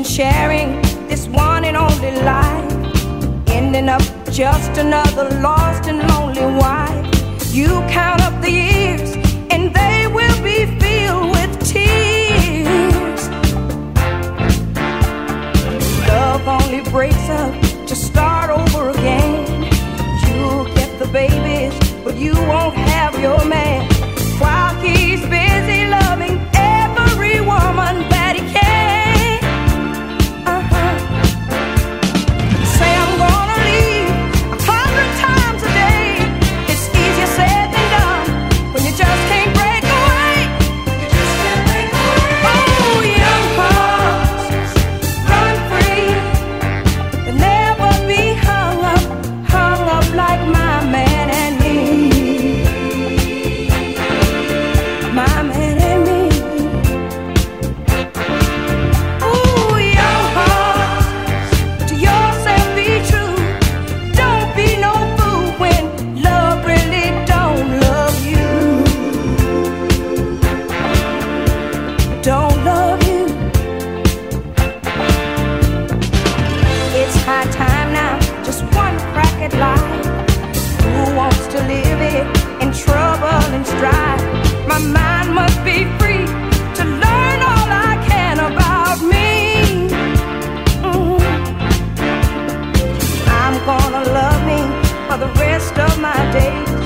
and sharing this one and only life, ending up just another lost and lonely wife. You count up the years and they will be filled with tears. Love only breaks up to start over again. You'll get the babies, but you won't have your man, while he's busy loving every woman that he can. Say I'm gonna leave 100 times a day. It's easier said than done when you just can't break away. Oh, young hearts, run free and never be hung up like my man and me. My man and me. Ooh, young hearts, to yourself be true. Don't be no fool when love really don't love you. Don't love you. It's high time now, just one crack at life. Who wants to live it in trouble and strife? My mind must be free to learn all I can about me. I'm gonna love me for the rest of my days.